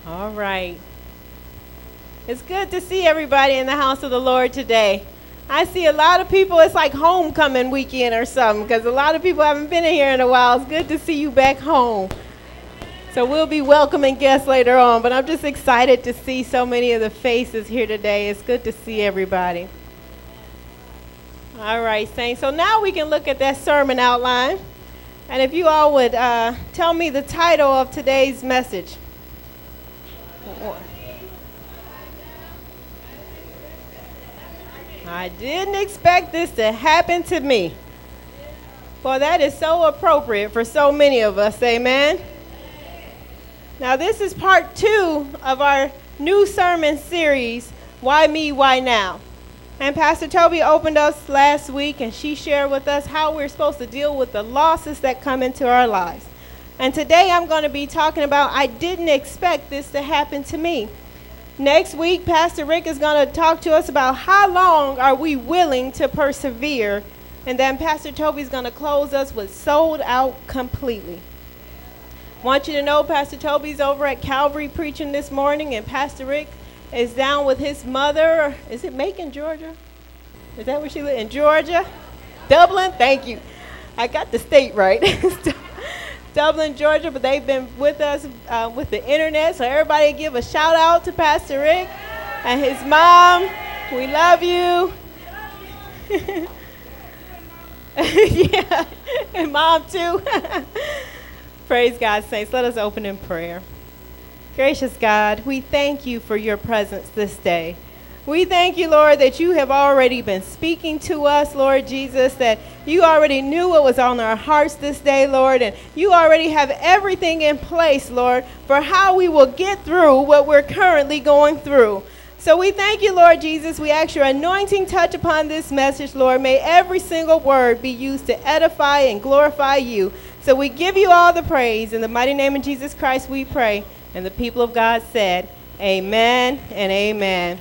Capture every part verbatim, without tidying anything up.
All right. It's good to see everybody in the house of the Lord today. I see a lot of people, it's like homecoming weekend or something, because a lot of people haven't been in here in a while. It's good to see you back home. So we'll be welcoming guests later on, but I'm just excited to see so many of the faces here today. It's good to see everybody. All right, Saints. So now we can look at that sermon outline. And if you all would uh, tell me the title of today's message. I didn't expect this to happen to me. Well, that is so appropriate for so many of us, amen? Now, this is part two of our new sermon series, Why Me, Why Now? And Pastor Toby opened us last week, and she shared with us how we're supposed to deal with the losses that come into our lives. And today I'm going to be talking about, I didn't expect this to happen to me. Next week, Pastor Rick is going to talk to us about how long are we willing to persevere. And then Pastor Toby's going to close us with sold out completely. I want you to know Pastor Toby's over at Calvary preaching this morning, and Pastor Rick is down with his mother. Is it Macon, Georgia? Is that where she lives? In Georgia? Dublin? Thank you. I got the state right. Dublin, Georgia, but they've been with us uh, with the internet. So everybody give a shout out to Pastor Rick and his mom. We love you. Yeah, and mom too. Praise God, saints. Let us open in prayer. Gracious God, we thank you for your presence this day. We thank you, Lord, that you have already been speaking to us, Lord Jesus, that you already knew what was on our hearts this day, Lord, and you already have everything in place, Lord, for how we will get through what we're currently going through. So we thank you, Lord Jesus. We ask your anointing touch upon this message, Lord. May every single word be used to edify and glorify you. So we give you all the praise. In the mighty name of Jesus Christ we pray. And the people of God said, amen and amen.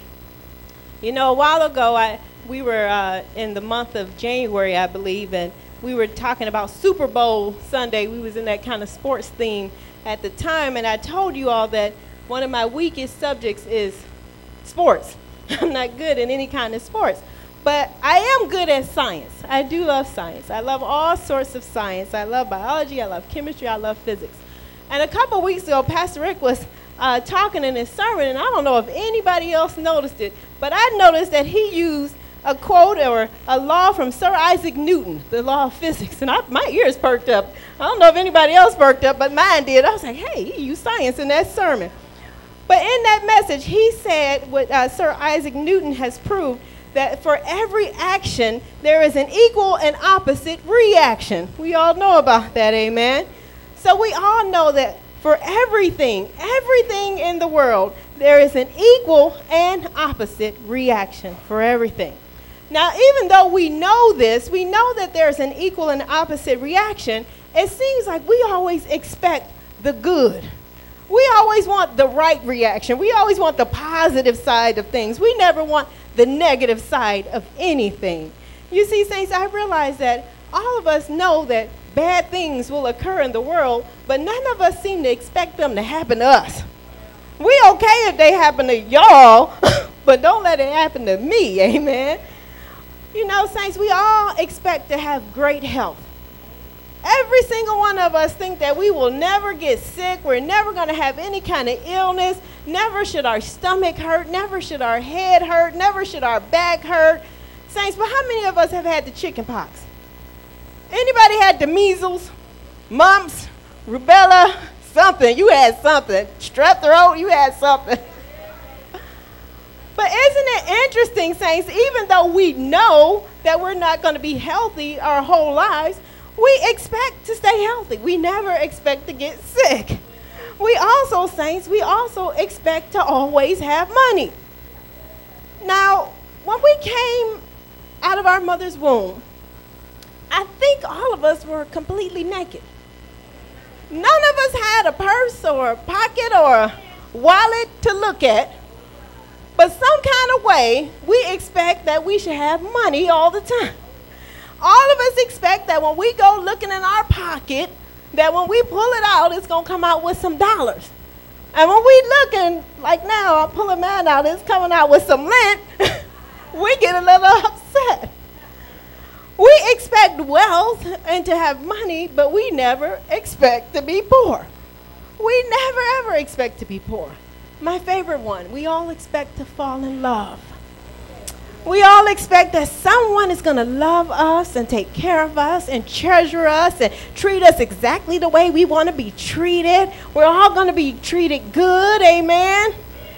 You know, a while ago, I we were uh, in the month of January, I believe, and we were talking about Super Bowl Sunday. We was in that kind of sports theme at the time, and I told you all that one of my weakest subjects is sports. I'm not good in any kind of sports, but I am good at science. I do love science. I love all sorts of science. I love biology. I love chemistry. I love physics. And a couple of weeks ago, Pastor Rick was uh, talking in his sermon, and I don't know if anybody else noticed it, but I noticed that he used a quote or a law from Sir Isaac Newton, the law of physics, and I, my ears perked up. I don't know if anybody else perked up, but mine did. I was like, hey, he used science in that sermon. But in that message, he said what uh, Sir Isaac Newton has proved, that for every action, there is an equal and opposite reaction. We all know about that, amen? So we all know that for everything, everything in the world, there is an equal and opposite reaction for everything. Now, even though we know this, we know that there's an equal and opposite reaction, it seems like we always expect the good. We always want the right reaction. We always want the positive side of things. We never want the negative side of anything. You see, saints, I realize that all of us know that bad things will occur in the world, but none of us seem to expect them to happen to us. We okay if they happen to y'all, but don't let it happen to me, amen? You know, saints, we all expect to have great health. Every single one of us think that we will never get sick. We're never going to have any kind of illness. Never should our stomach hurt. Never should our head hurt. Never should our back hurt. Saints, but how many of us have had the chicken pox? Anybody had the measles, mumps, rubella, something? You had something. Strep throat, you had something. But isn't it interesting, saints, even though we know that we're not going to be healthy our whole lives, we expect to stay healthy. We never expect to get sick. We also, saints, we also expect to always have money. Now, when we came out of our mother's womb, I think all of us were completely naked. None of us had a purse or a pocket or a wallet to look at. But some kind of way, we expect that we should have money all the time. All of us expect that when we go looking in our pocket, that when we pull it out, it's going to come out with some dollars. And when we looking, like now, I'm pulling mine out, it's coming out with some lint, we get a little upset. We expect wealth and to have money, but we never expect to be poor. We never, ever expect to be poor. My favorite one, we all expect to fall in love. We all expect that someone is going to love us and take care of us and treasure us and treat us exactly the way we want to be treated. We're all going to be treated good, amen?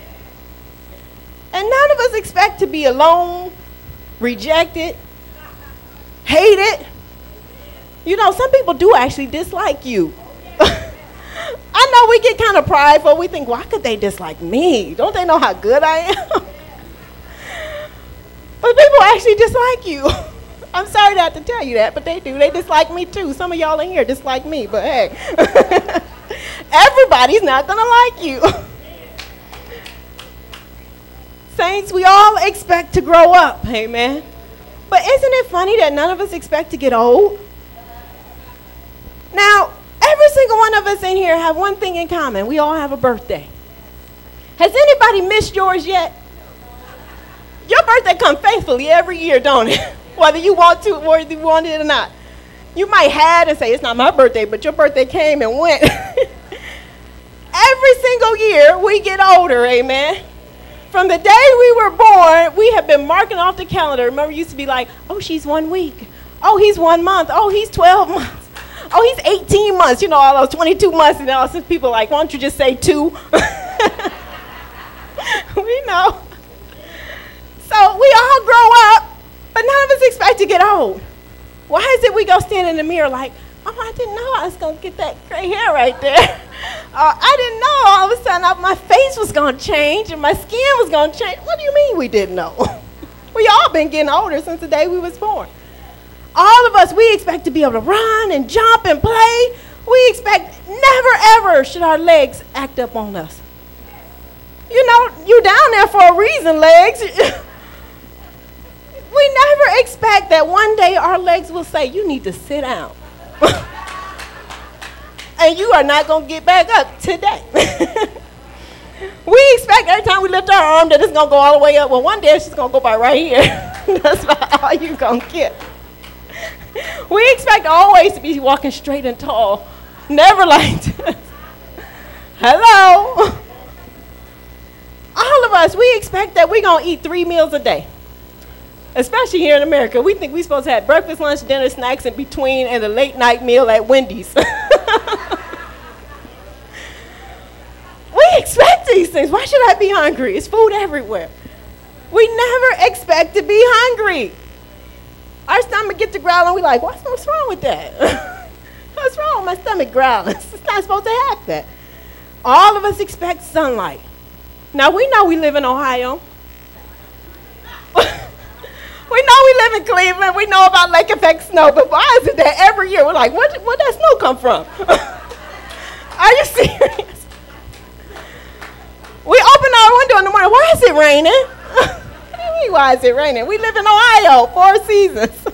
And none of us expect to be alone, rejected, hated. You know, some people do actually dislike you. I know we get kind of prideful. We think, why could they dislike me? Don't they know how good I am? But people actually dislike you. I'm sorry to have to tell you that, but they do. They dislike me too. Some of y'all in here dislike me, but hey. Everybody's not going to like you. Saints, we all expect to grow up, amen. But isn't it funny that none of us expect to get old? Now, every single one of us in here have one thing in common. We all have a birthday. Has anybody missed yours yet? Your birthday comes faithfully every year, don't it? Whether you want to or you want it or not. You might have and say, it's not my birthday, but your birthday came and went. Every single year, we get older, amen. From the day we were born, we have been marking off the calendar. Remember, it used to be like, oh, she's one week. Oh, he's one month. Oh, he's twelve months. Oh, he's eighteen months. You know, all those twenty-two months. And all since people are like, why don't you just say two? We know. So we all grow up, but none of us expect to get old. Why is it we go stand in the mirror like, oh, I didn't know I was going to get that gray hair right there. Uh, I didn't know all of a sudden uh, my face was going to change and my skin was going to change. What do you mean we didn't know? We all been getting older since the day we was born. All of us, we expect to be able to run and jump and play. We expect never, ever should our legs act up on us. You know, you down there for a reason, legs. We never expect that one day our legs will say, you need to sit down. And you are not going to get back up today. We expect every time we lift our arm that it's going to go all the way up. Well, one day it's just going to go by right here. That's about all you're going to get. We expect always to be walking straight and tall. Never like this. Hello. All of us, we expect that we're going to eat three meals a day. Especially here in America. We think we're supposed to have breakfast, lunch, dinner, snacks in between, and a late night meal at Wendy's. We expect these things. Why should I be hungry? It's food everywhere. We never expect to be hungry. Our stomach gets to growling. We're like, what's, what's wrong with that? What's wrong with my stomach growling? It's not supposed to have that. All of us expect sunlight. Now, we know we live in Ohio. We know we live in Cleveland. We know about lake effect snow, but why is it that every year we're like, where did that snow come from? Are you serious? We open our window in the morning. Why is it raining? What do you mean, why is it raining? We live in Ohio, four seasons.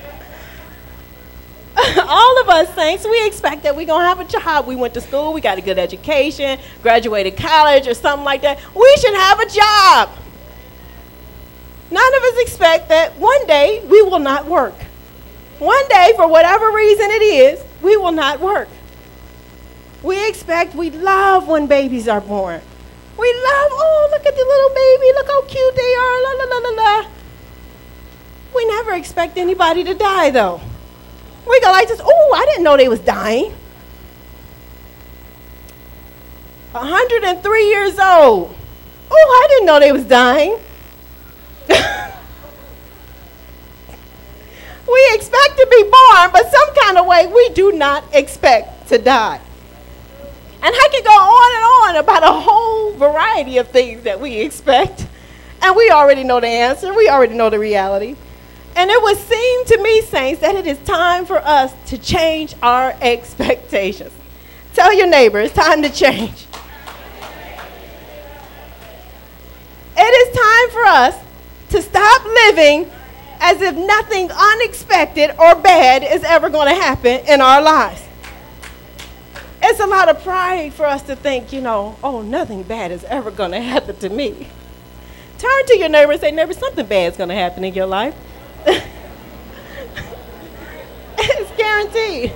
All of us, saints, we expect that we're going to have a job. We went to school. We got a good education, graduated college or something like that. We should have a job. None of us expect that one day we will not work. One day, for whatever reason it is, we will not work. We expect, we love when babies are born. We love, oh, look at the little baby. Look how cute they are. La, la, la, la, la. We never expect anybody to die, though. We go like this, oh, I didn't know they was dying. one hundred three years old. Oh, I didn't know they was dying. We expect to be born, but some kind of way we do not expect to die. And I can go on and on about a whole variety of things that we expect. And we already know the answer. We already know the reality. And it would seem to me, saints, that it is time for us to change our expectations. Tell your neighbor, it's time to change. It is time for us to stop living as if nothing unexpected or bad is ever going to happen in our lives. It's a lot of pride for us to think, you know, oh, nothing bad is ever going to happen to me. Turn to your neighbor and say, neighbor, something bad is going to happen in your life. It's guaranteed.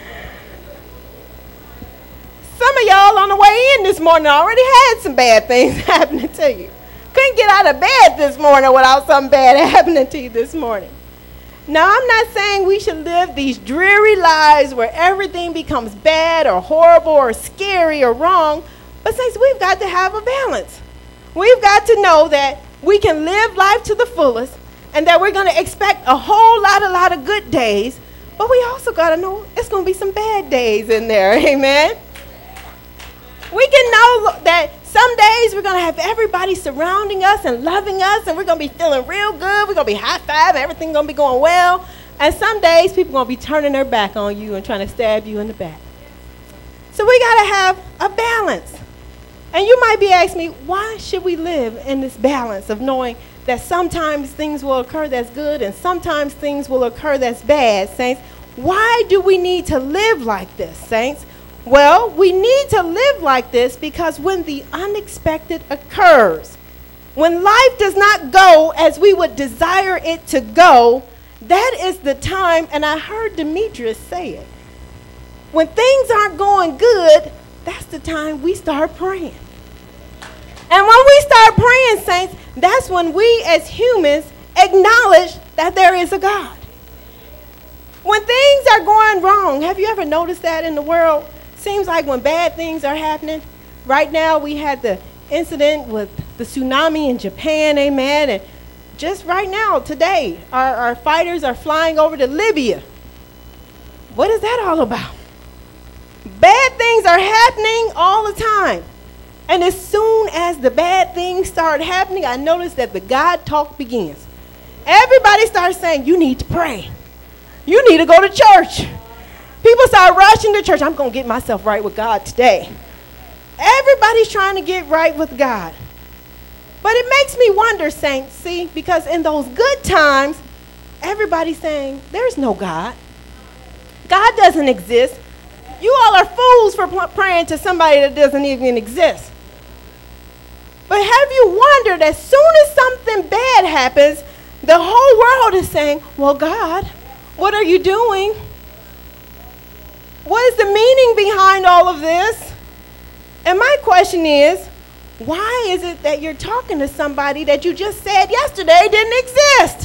Some of y'all on the way in this morning already had some bad things happening to you. Couldn't get out of bed this morning without something bad happening to you this morning. Now, I'm not saying we should live these dreary lives where everything becomes bad or horrible or scary or wrong, but saints, we've got to have a balance. We've got to know that we can live life to the fullest and that we're going to expect a whole lot, a lot of good days, but we also got to know it's going to be some bad days in there, amen? We can know that some days we're going to have everybody surrounding us and loving us, and we're going to be feeling real good. We're going to be high-five. Everything's going to be going well. And some days people are going to be turning their back on you and trying to stab you in the back. So we got to have a balance. And you might be asking me, why should we live in this balance of knowing that sometimes things will occur that's good and sometimes things will occur that's bad, saints? Why do we need to live like this, saints? Well, we need to live like this because when the unexpected occurs, when life does not go as we would desire it to go, that is the time, and I heard Demetrius say it, when things aren't going good, that's the time we start praying. And when we start praying, saints, that's when we as humans acknowledge that there is a God. When things are going wrong, have you ever noticed that in the world? Seems like when bad things are happening, right now we had the incident with the tsunami in Japan, amen, and just right now, today, our, our fighters are flying over to Libya. What is that all about? Bad things are happening all the time. And as soon as the bad things start happening, I notice that the God talk begins. Everybody starts saying, you need to pray. You need to go to church. People start rushing to church. I'm going to get myself right with God today. Everybody's trying to get right with God. But it makes me wonder, saints, see, because in those good times, everybody's saying, there's no God. God doesn't exist. You all are fools for pl- praying to somebody that doesn't even exist. But have you wondered, as soon as something bad happens, the whole world is saying, well, God, what are you doing? What is the meaning behind all of this? And my question is, why is it that you're talking to somebody that you just said yesterday didn't exist?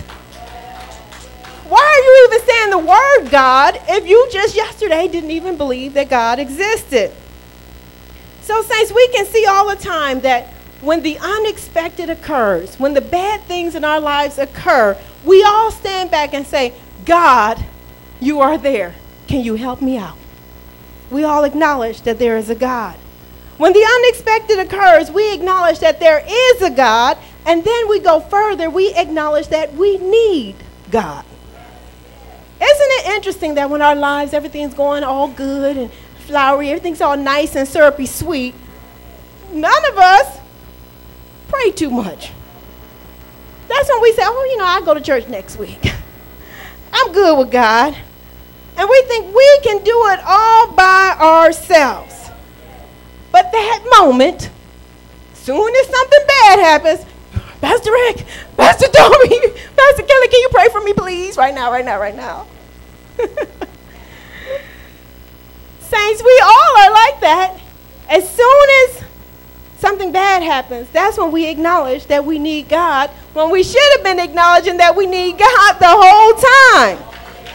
Why are you even saying the word God if you just yesterday didn't even believe that God existed? So, saints, we can see all the time that when the unexpected occurs, when the bad things in our lives occur, we all stand back and say, God, you are there. Can you help me out? We all acknowledge that there is a God. When the unexpected occurs, we acknowledge that there is a God, and then we go further, we acknowledge that we need God. Isn't it interesting that when our lives, everything's going all good and flowery, everything's all nice and syrupy sweet, none of us pray too much. That's when we say, oh, you know, I'll go to church next week. I'm good with God. And we think we can do it all by ourselves. But that moment, soon as something bad happens, Pastor Rick, Pastor Tommy, Pastor Kelly, can you pray for me, please? Right now, right now, right now. Saints, we all are like that. As soon as something bad happens, that's when we acknowledge that we need God, when we should have been acknowledging that we need God the whole time.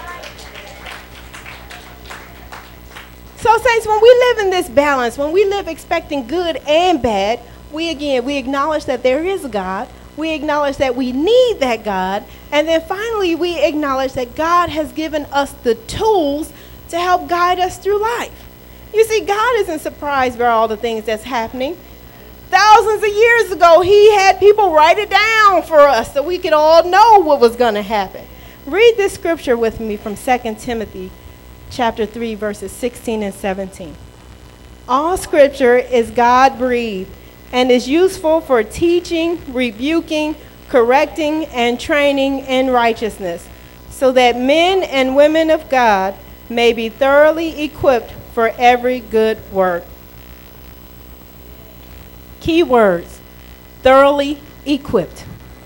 So, saints, when we live in this balance, when we live expecting good and bad, we again, we acknowledge that there is a God. We acknowledge that we need that God. And then finally, we acknowledge that God has given us the tools to help guide us through life. You see, God isn't surprised by all the things that's happening. Thousands of years ago, he had people write it down for us so we could all know what was going to happen. Read this scripture with me from Second Timothy chapter three, verses sixteen and seventeen. All scripture is God-breathed and is useful for teaching, rebuking, correcting, and training in righteousness, so that men and women of God may be thoroughly equipped for for every good work. Key words: thoroughly equipped.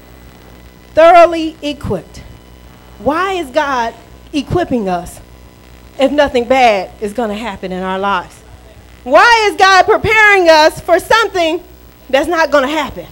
Thoroughly equipped. Why is God equipping us if nothing bad is going to happen in our lives? Why is God preparing us for something that's not going to happen?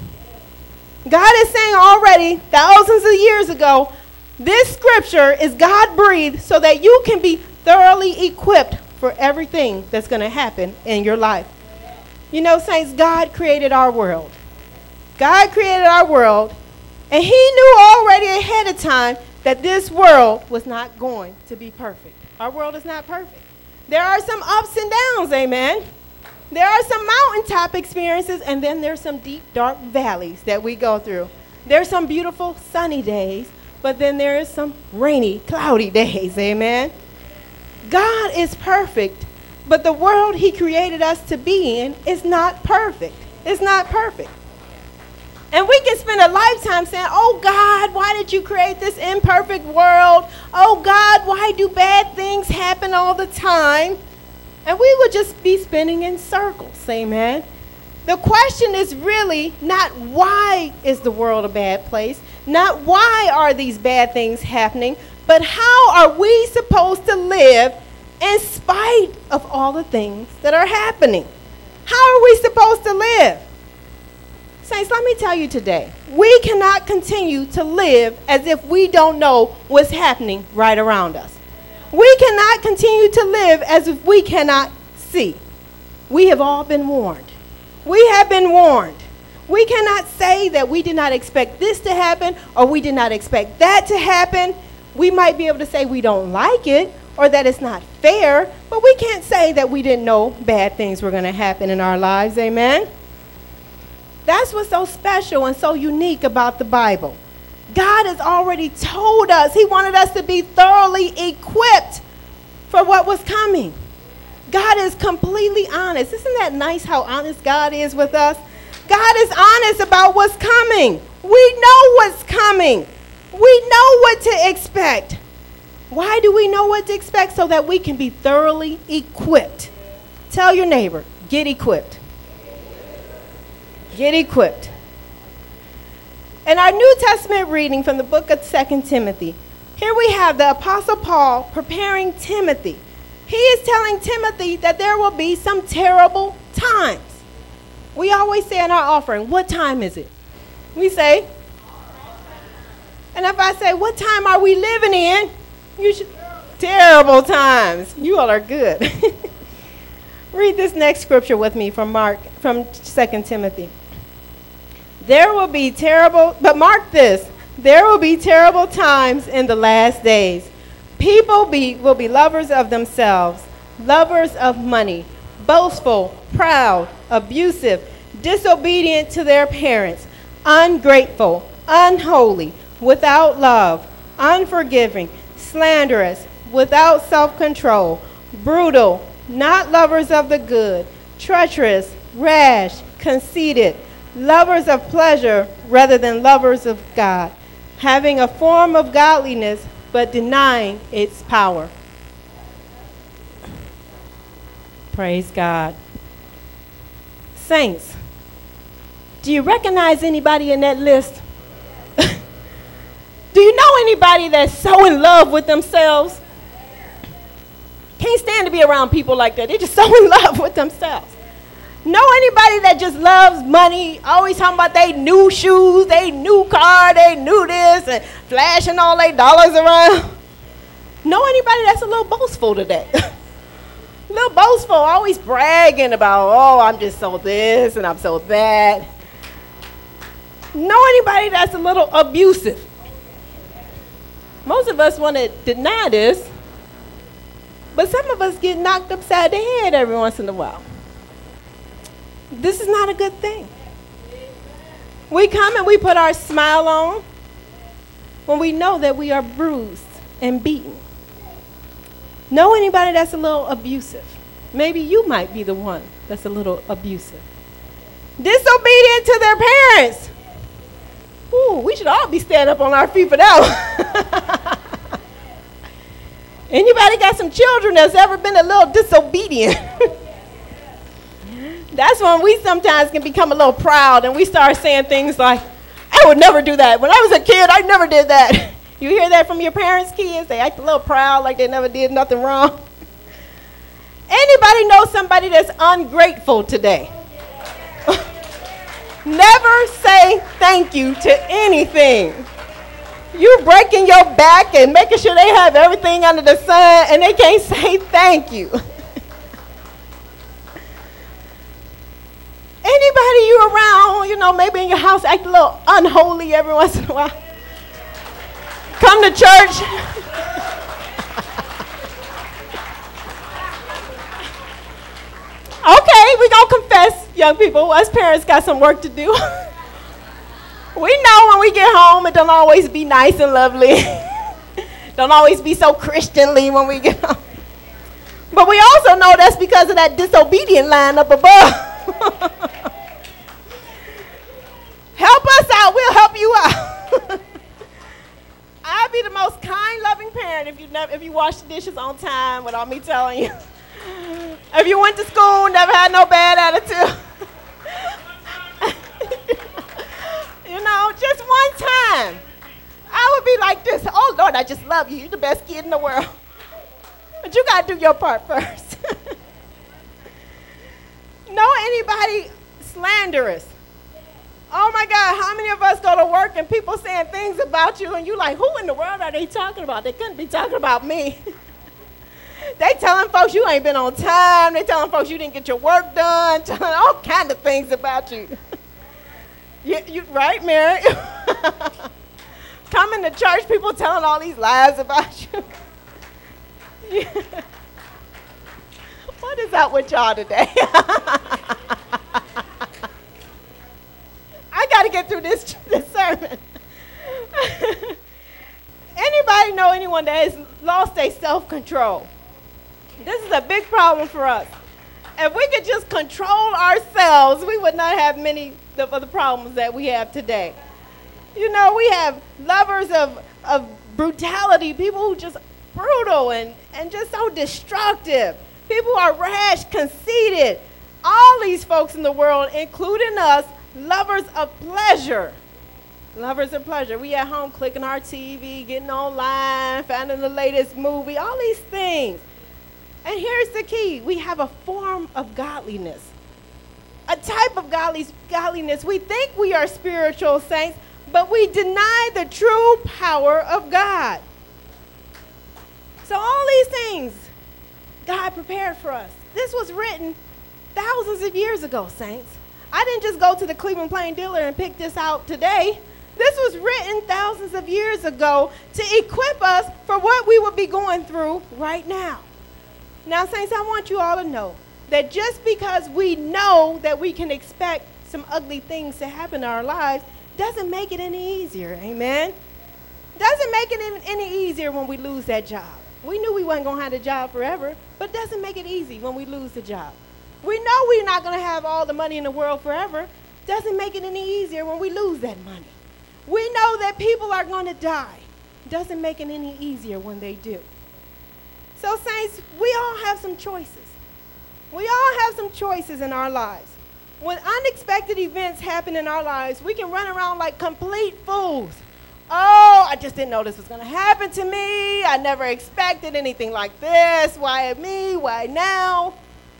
God is saying already, thousands of years ago, this scripture is God-breathed so that you can be thoroughly equipped for everything that's going to happen in your life. You know, saints, God created our world. God created our world, and he knew already ahead of time that this world was not going to be perfect. Our world is not perfect. There are some ups and downs, amen. There are some mountaintop experiences, and then there's some deep, dark valleys that we go through. There's some beautiful sunny days, but then there is some rainy, cloudy days, amen. God is perfect, but the world he created us to be in is not perfect. It's not perfect. And we can spend a lifetime saying, oh, God, why did you create this imperfect world? Oh, God, why do bad things happen all the time? And we would just be spinning in circles, amen. The question is really not why is the world a bad place, not why are these bad things happening, but how are we supposed to live in spite of all the things that are happening? How are we supposed to live? Saints, let me tell you today, we cannot continue to live as if we don't know what's happening right around us. We cannot continue to live as if we cannot see. We have all been warned. We have been warned. We cannot say that we did not expect this to happen or we did not expect that to happen. We might be able to say we don't like it or that it's not fair, but we can't say that we didn't know bad things were going to happen in our lives, amen? That's what's so special and so unique about the Bible. God has already told us. He wanted us to be thoroughly equipped for what was coming. God is completely honest. Isn't that nice how honest God is with us? God is honest about what's coming. We know what's coming. We know what to expect. Why do we know what to expect? So that we can be thoroughly equipped. Tell your neighbor, get equipped. Get equipped. In our New Testament reading from the book of Second Timothy, here we have the Apostle Paul preparing Timothy. He is telling Timothy that there will be some terrible times. We always say in our offering, what time is it? We say, and if I say, what time are we living in? You should, terrible times. You all are good. Read this next scripture with me from Mark, from Second Timothy. There will be terrible, but mark this, there will be terrible times in the last days. People be, will be lovers of themselves, lovers of money, boastful, proud, abusive, disobedient to their parents, ungrateful, unholy, without love, unforgiving, slanderous, without self-control, brutal, not lovers of the good, treacherous, rash, conceited, lovers of pleasure rather than lovers of God, having a form of godliness but denying its power. Praise God. Saints, do you recognize anybody in that list? Do you know anybody that's so in love with themselves? Can't stand to be around people like that. They're just so in love with themselves. Know anybody that just loves money, always talking about they new shoes, they new car, they new this, and flashing all their dollars around? Know anybody that's a little boastful today? A little boastful, always bragging about, oh, I'm just so this and I'm so that. Know anybody that's a little abusive? Most of us want to deny this, but some of us get knocked upside the head every once in a while. This is not a good thing. We come and we put our smile on when we know that we are bruised and beaten. Know anybody that's a little abusive? Maybe you might be the one that's a little abusive. Disobedient to their parents. Ooh, we should all be standing up on our feet for that one. Anybody got some children that's ever been a little disobedient? That's when we sometimes can become a little proud and we start saying things like, I would never do that. When I was a kid, I never did that. You hear that from your parents' kids? They act a little proud like they never did nothing wrong. Anybody know somebody that's ungrateful today? Never say thank you to anything. You breaking your back and making sure they have everything under the sun and they can't say thank you. Anybody you around, you know, maybe in your house act a little unholy every once in a while. Come to church. Okay, we gonna confess, young people. Us parents got some work to do. We know when we get home, it don't always be nice and lovely. Don't always be so Christianly when we get home. But we also know that's because of that disobedient line up above. Help us out, we'll help you out. I'll be the most kind, loving parent if you never, if you wash the dishes on time without me telling you. If you went to school, never had no bad attitude. You know, just one time. I would be like this, oh Lord, I just love you. You're the best kid in the world. But you got to do your part first. Know anybody slanderous? Oh my God, how many of us go to work and people saying things about you and you like, who in the world are they talking about? They couldn't be talking about me. They telling folks you ain't been on time. They telling folks you didn't get your work done. Telling all kinds of things about you. you, you right, Mary? Coming to church, people telling all these lies about you. Yeah. What is up with y'all today? I got to get through this, this sermon. Anybody know anyone that has lost their self-control? This is a big problem for us. If we could just control ourselves, we would not have many of the problems that we have today. You know, we have lovers of, of brutality, people who just brutal and, and just so destructive. People who are rash, conceited. All these folks in the world, including us, lovers of pleasure. Lovers of pleasure. We at home clicking our T V, getting online, finding the latest movie, all these things. And here's the key. We have a form of godliness. A type of godly, godliness. We think we are spiritual saints, but we deny the true power of God. So all these things God prepared for us. This was written thousands of years ago, saints. I didn't just go to the Cleveland Plain Dealer and pick this out today. This was written thousands of years ago to equip us for what we would be going through right now. Now, saints, I want you all to know that just because we know that we can expect some ugly things to happen in our lives doesn't make it any easier, amen? Doesn't make it any easier when we lose that job. We knew we wasn't going to have the job forever, but doesn't make it easy when we lose the job. We know we're not going to have all the money in the world forever. Doesn't make it any easier when we lose that money. We know that people are going to die. Doesn't make it any easier when they do. So, saints, we all have some choices. We all have some choices in our lives. When unexpected events happen in our lives, we can run around like complete fools. Oh, I just didn't know this was going to happen to me. I never expected anything like this. Why me? Why now?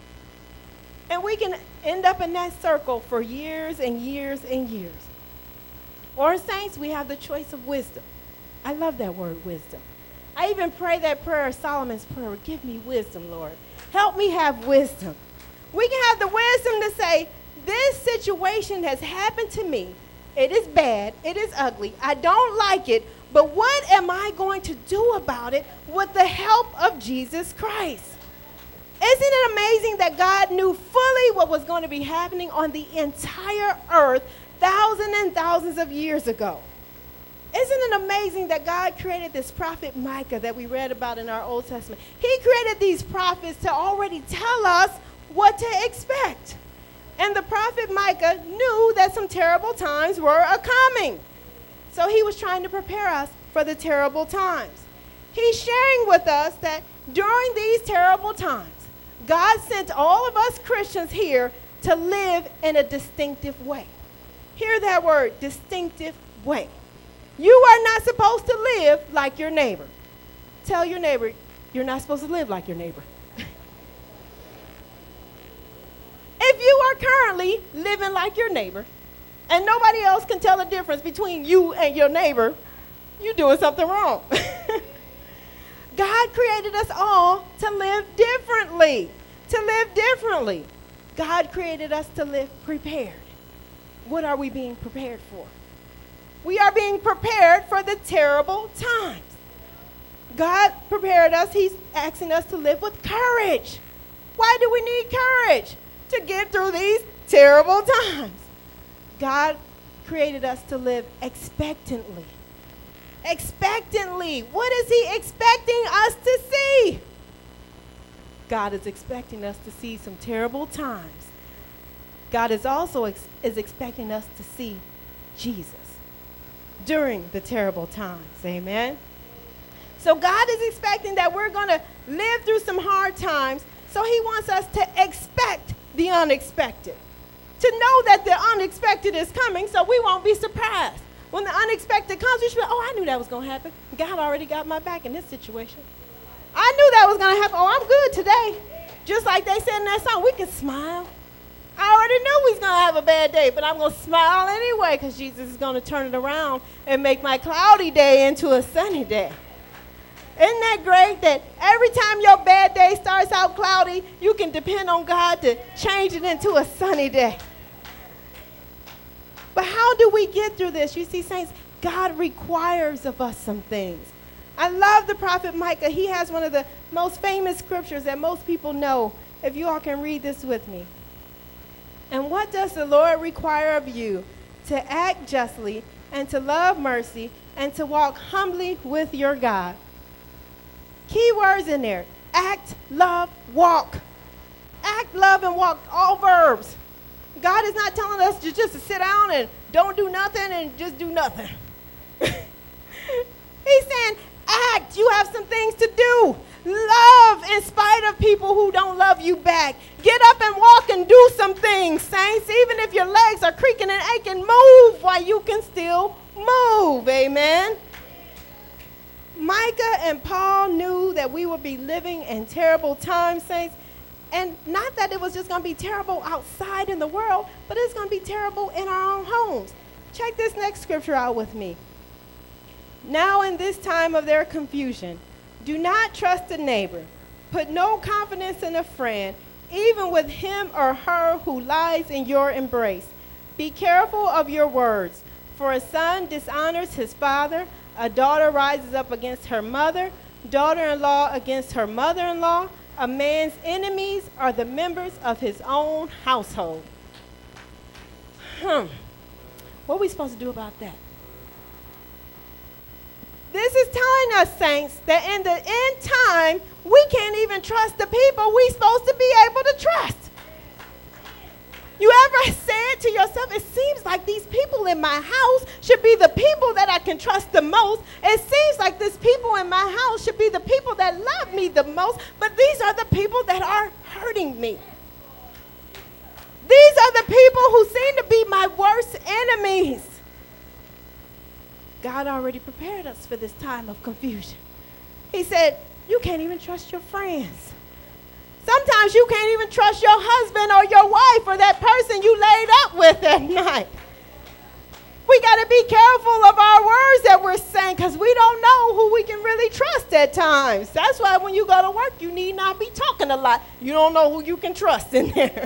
And we can end up in that circle for years and years and years. Or, saints, we have the choice of wisdom. I love that word, wisdom. I even pray that prayer, Solomon's prayer, give me wisdom, Lord. Help me have wisdom. We can have the wisdom to say, this situation has happened to me. It is bad. It is ugly. I don't like it. But what am I going to do about it with the help of Jesus Christ? Isn't it amazing that God knew fully what was going to be happening on the entire earth thousands and thousands of years ago? Isn't it amazing that God created this prophet Micah that we read about in our Old Testament? He created these prophets to already tell us what to expect. And the prophet Micah knew that some terrible times were a-coming. So he was trying to prepare us for the terrible times. He's sharing with us that during these terrible times, God sent all of us Christians here to live in a distinctive way. Hear that word, distinctive way. You are not supposed to live like your neighbor. Tell your neighbor, you're not supposed to live like your neighbor. If you are currently living like your neighbor, and nobody else can tell the difference between you and your neighbor, you're doing something wrong. God created us all to live differently. To live differently. God created us to live prepared. What are we being prepared for? We are being prepared for the terrible times. God prepared us. He's asking us to live with courage. Why do we need courage? To get through these terrible times. God created us to live expectantly. Expectantly. What is he expecting us to see? God is expecting us to see some terrible times. God is also ex- is expecting us to see Jesus during the terrible times. Amen. So God is expecting that we're going to live through some hard times. So he wants us to expect the unexpected. To know that the unexpected is coming so we won't be surprised. When the unexpected comes, you should be, oh, I knew that was going to happen. God already got my back in this situation. I knew that was going to happen. Oh, I'm good today. Just like they said in that song, we can smile. I already knew we was going to have a bad day, but I'm going to smile anyway because Jesus is going to turn it around and make my cloudy day into a sunny day. Isn't that great that every time your bad day starts out cloudy, you can depend on God to change it into a sunny day? But how do we get through this? You see, saints, God requires of us some things. I love the prophet Micah. He has one of the most famous scriptures that most people know. If you all can read this with me. And what does the Lord require of you? To act justly and to love mercy and to walk humbly with your God. Key words in there. Act, love, walk. Act, love, and walk. All verbs. God is not telling us to just to sit down and don't do nothing and just do nothing. He's saying, act. You have some things to do. Love in spite of people who don't love you back. Get up and walk and do some things, saints. Even if your legs are creaking and aching, move while you can still move. Amen. Micah and Paul knew that we would be living in terrible times, saints. And not that it was just going to be terrible outside in the world, but it's going to be terrible in our own homes. Check this next scripture out with me. Now in this time of their confusion, do not trust a neighbor. Put no confidence in a friend, even with him or her who lies in your embrace. Be careful of your words, for a son dishonors his father, a daughter rises up against her mother, daughter-in-law against her mother-in-law. A man's enemies are the members of his own household. Hmm. What are we supposed to do about that? This is telling us, saints, that in the end time, we can't even trust the people we're supposed to be able to trust. You ever said to yourself, it seems like these people in my house should be the people that I can trust the most. It seems like these people in my house should be the people that love me the most, but these are the people that are hurting me. These are the people who seem to be my worst enemies. God already prepared us for this time of confusion. He said, you can't even trust your friends. Sometimes you can't even trust your husband or your wife or that person you laid up with at night. We got to be careful of our words that we're saying because we don't know who we can really trust at times. That's why when you go to work, you need not be talking a lot. You don't know who you can trust in there.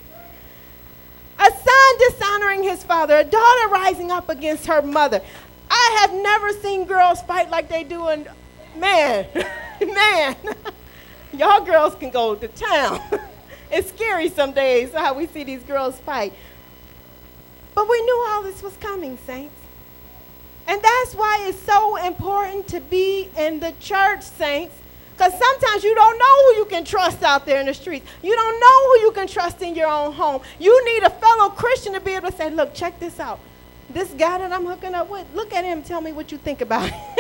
A son dishonoring his father, a daughter rising up against her mother. I have never seen girls fight like they do, and man, man. Y'all girls can go to town. It's scary some days how we see these girls fight. But we knew all this was coming, saints. And that's why it's so important to be in the church, saints. Because sometimes you don't know who you can trust out there in the streets. You don't know who you can trust in your own home. You need a fellow Christian to be able to say, look, check this out. This guy that I'm hooking up with, look at him. Tell me what you think about him.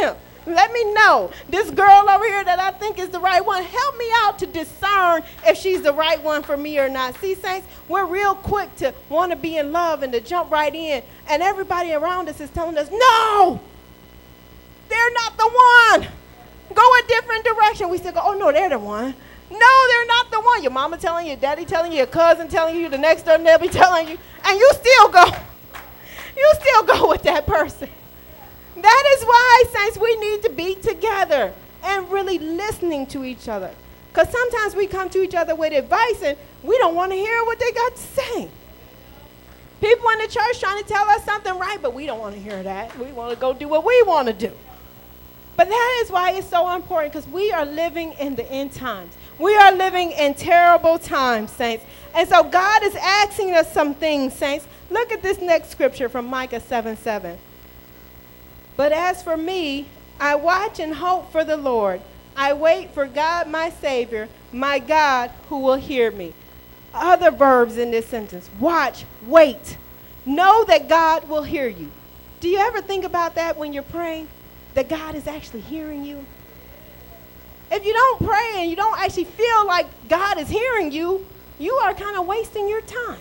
Let me know. This girl over here that I think is the right one, help me out to discern if she's the right one for me or not. See, saints, we're real quick to want to be in love and to jump right in. And everybody around us is telling us, no, they're not the one. Go a different direction. We still go, oh, no, they're the one. No, they're not the one. Your mama telling you, your daddy telling you, your cousin telling you, the next door neighbor telling you, and you still go. You still go with that person. That is why, saints, we need to be together and really listening to each other. Because sometimes we come to each other with advice and we don't want to hear what they got to say. People in the church trying to tell us something right, but we don't want to hear that. We want to go do what we want to do. But that is why it's so important, because we are living in the end times. We are living in terrible times, saints. And so God is asking us some things, saints. Look at this next scripture from Micah seven seven. But as for me, I watch and hope for the Lord. I wait for God, my Savior, my God, who will hear me. Other verbs in this sentence. Watch, wait. Know that God will hear you. Do you ever think about that when you're praying? That God is actually hearing you? If you don't pray and you don't actually feel like God is hearing you, you are kind of wasting your time.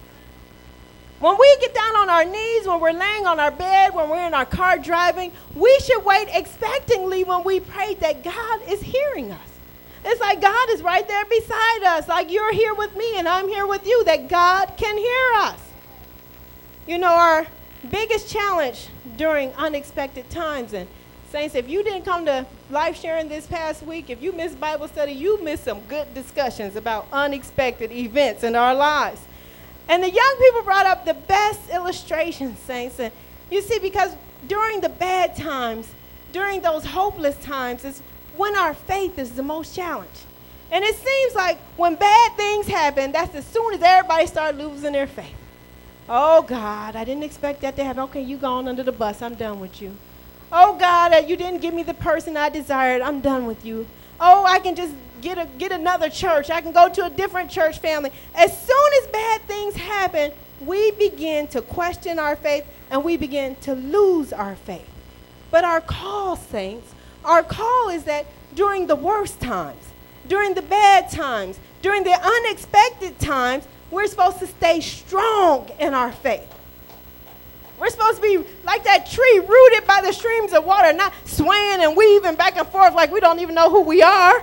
When we get down on our knees, when we're laying on our bed, when we're in our car driving, we should wait expectantly when we pray that God is hearing us. It's like God is right there beside us, like you're here with me and I'm here with you, that God can hear us. You know, our biggest challenge during unexpected times, and saints, if you didn't come to Life Sharing this past week, if you missed Bible study, you missed some good discussions about unexpected events in our lives. And the young people brought up the best illustrations, saints. And you see, because during the bad times, during those hopeless times, is when our faith is the most challenged. And it seems like when bad things happen, that's as soon as everybody starts losing their faith. Oh, God, I didn't expect that to happen. Okay, you gone under the bus. I'm done with you. Oh, God, you didn't give me the person I desired. I'm done with you. Oh, I can just get a, get another church. I can go to a different church family. As soon as bad things happen, we begin to question our faith and we begin to lose our faith. But our call, saints, our call is that during the worst times, during the bad times, during the unexpected times, we're supposed to stay strong in our faith. We're supposed to be like that tree rooted by the streams of water, not swaying and weaving back and forth like we don't even know who we are.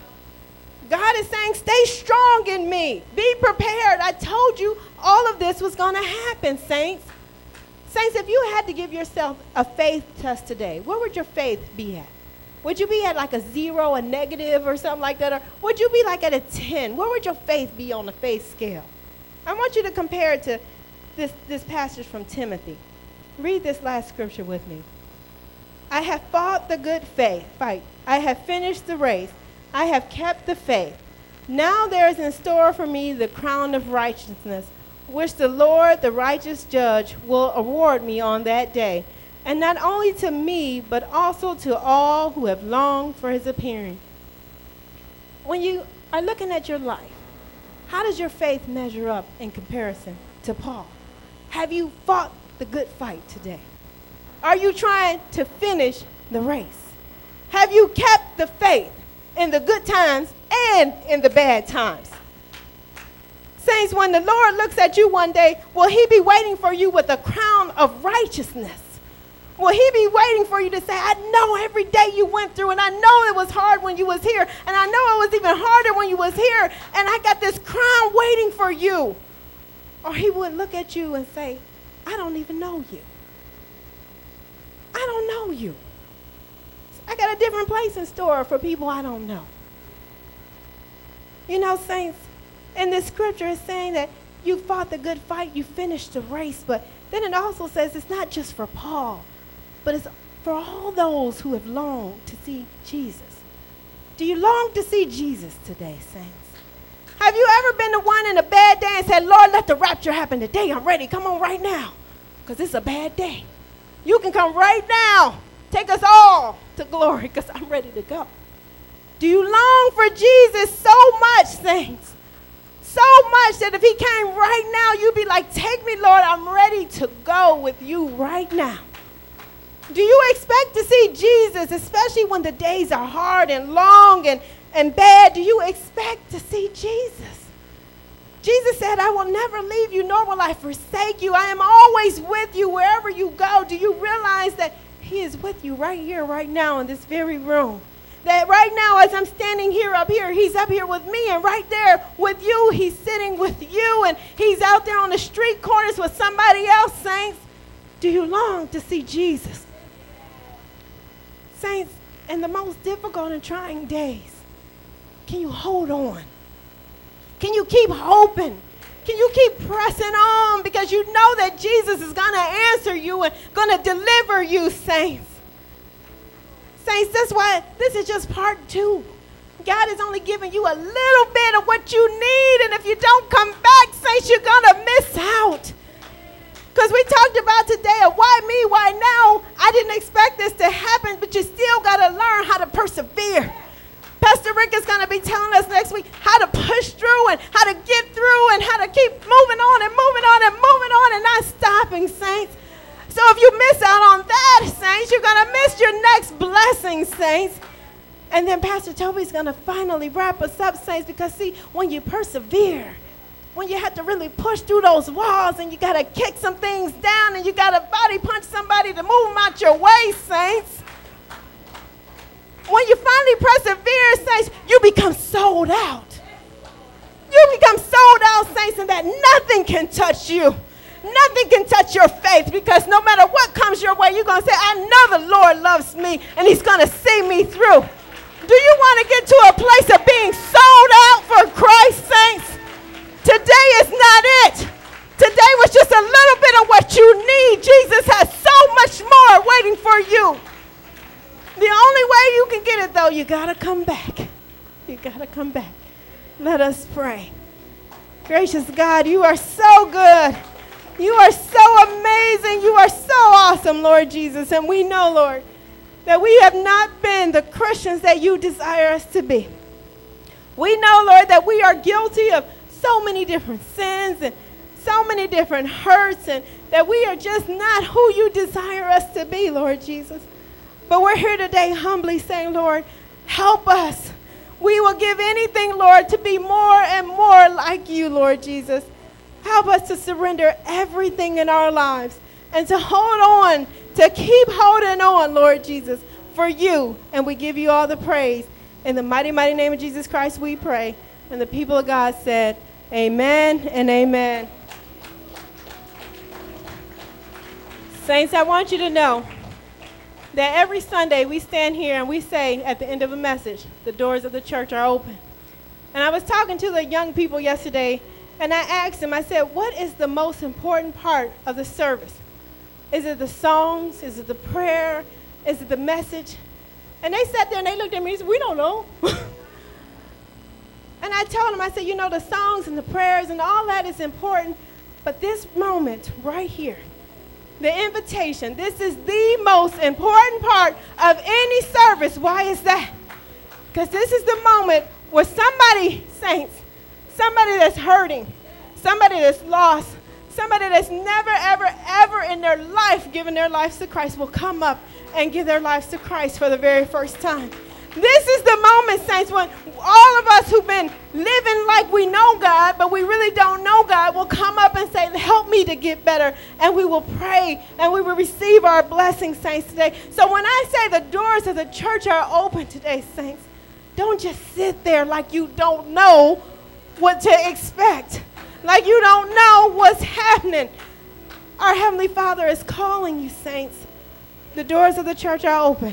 God is saying, stay strong in me. Be prepared. I told you all of this was going to happen, saints. Saints, if you had to give yourself a faith test today, where would your faith be at? Would you be at like a zero, a negative, or something like that? Or would you be like at a ten? Where would your faith be on the faith scale? I want you to compare it to this, this passage from Timothy. Read this last scripture with me. I have fought the good faith, fight. I have finished the race. I have kept the faith. Now there is in store for me the crown of righteousness, which the Lord, the righteous judge, will award me on that day. And not only to me, but also to all who have longed for his appearing. When you are looking at your life, how does your faith measure up in comparison to Paul? Have you fought the good fight today? Are you trying to finish the race? Have you kept the faith in the good times and in the bad times? Saints, when the Lord looks at you one day, will he be waiting for you with a crown of righteousness? Will he be waiting for you to say, I know every day you went through, and I know it was hard when you was here, and I know it was even harder when you was here, and I got this crown waiting for you? Or he would look at you and say, I don't even know you. I don't know you. I got a different place in store for people I don't know. You know, saints, in this scripture it's saying that you fought the good fight, you finished the race, but then it also says it's not just for Paul, but it's for all those who have longed to see Jesus. Do you long to see Jesus today, saints? Have you ever been the one in a bad day and said, Lord, let the rapture happen today. I'm ready. Come on right now, because it's a bad day. You can come right now. Take us all to glory, because I'm ready to go. Do you long for Jesus so much, saints? So much that if he came right now, you'd be like, take me, Lord. I'm ready to go with you right now. Do you expect to see Jesus, especially when the days are hard and long and, and bad? Do you expect to see Jesus? Jesus said, I will never leave you, nor will I forsake you. I am always with you wherever you go. Do you realize that he is with you right here, right now, in this very room? That right now, as I'm standing here up here, he's up here with me, and right there with you, he's sitting with you, and he's out there on the street corners with somebody else, saints. Do you long to see Jesus? Saints, in the most difficult and trying days, can you hold on? Can you keep hoping? Can you keep pressing on? Because you know that Jesus is going to answer you and going to deliver you, saints. Saints, that's why this is just part two. God is only giving you a little bit of what you need, and if you don't come back, saints, you're going to miss out. Because we talked about today of why me, why now. I didn't expect this to happen, but you still got to learn how to persevere. Pastor Rick is going to be telling us next week how to push through and how to get through and how to keep moving on and moving on and moving on and not stopping, saints. So if you miss out on that, saints, you're going to miss your next blessing, saints. And then Pastor Toby's going to finally wrap us up, saints, because, see, when you persevere, when you have to really push through those walls and you got to kick some things down and you got to body punch somebody to move them out your way, saints. When you finally persevere, saints, you become sold out. You become sold out, saints, and that nothing can touch you. Nothing can touch your faith, because no matter what comes your way, you're going to say, I know the Lord loves me and he's going to see me through. Do you want to get to a place of being sold out for Christ, saints? Today is not it. Today was just a little bit of what you need. Jesus has so much more waiting for you. The only way you can get it, though, you got to come back. You got to come back. Let us pray. Gracious God, you are so good. You are so amazing. You are so awesome, Lord Jesus. And we know, Lord, that we have not been the Christians that you desire us to be. We know, Lord, that we are guilty of so many different sins and so many different hurts, and that we are just not who you desire us to be, Lord Jesus. But we're here today humbly saying, Lord, help us. We will give anything, Lord, to be more and more like you, Lord Jesus. Help us to surrender everything in our lives and to hold on, to keep holding on, Lord Jesus, for you. And we give you all the praise. In the mighty, mighty name of Jesus Christ, we pray. And the people of God said, amen and amen. Saints, I want you to know that every Sunday we stand here and we say at the end of a message, the doors of the church are open. And I was talking to the young people yesterday, and I asked them, I said, what is the most important part of the service? Is it the songs? Is it the prayer? Is it the message? And they sat there and they looked at me and said, we don't know. And I told them, I said, you know, the songs and the prayers and all that is important, but this moment right here, the invitation, this is the most important part of any service. Why is that? Because this is the moment where somebody, saints, somebody that's hurting, somebody that's lost, somebody that's never, ever, ever in their life given their lives to Christ will come up and give their lives to Christ for the very first time. This is the moment, saints, when all of us who've been living like we know God, but we really don't know God, will come up and say, help me to get better. And we will pray and we will receive our blessings, saints, today. So when I say the doors of the church are open today, saints, don't just sit there like you don't know what to expect, like you don't know what's happening. Our Heavenly Father is calling you, saints. The doors of the church are open.